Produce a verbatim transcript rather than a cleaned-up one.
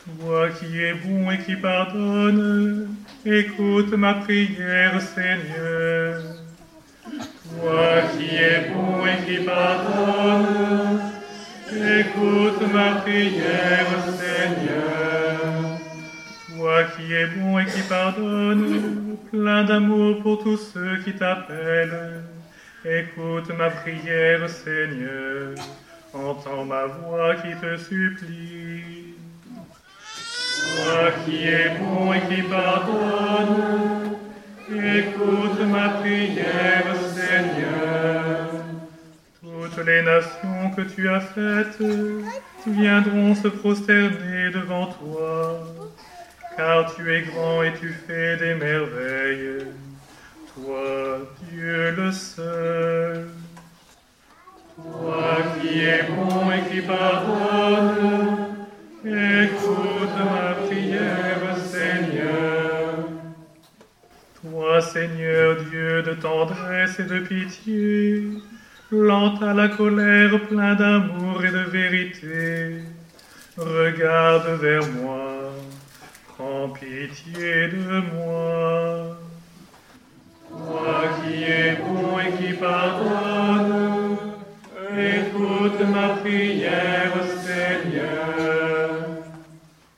Toi qui es bon et qui pardonne, écoute ma prière, Seigneur. Toi qui es bon et qui pardonne, écoute ma prière, Seigneur. Toi qui es bon et qui pardonne, plein d'amour pour tous ceux qui t'appellent, écoute ma prière, Seigneur. Entends ma voix qui te supplie. Toi qui es bon et qui pardonne, écoute ma prière, Seigneur. Toutes les nations que tu as faites viendront se prosterner devant toi, car tu es grand et tu fais des merveilles, toi, Dieu le seul. Toi qui es bon et qui pardonne, écoute ma prière, Seigneur. Toi, Seigneur, Dieu de tendresse et de pitié, lent à la colère, plein d'amour et de vérité, regarde vers moi, prends pitié de moi. Toi qui es bon et qui pardonne, écoute ma prière,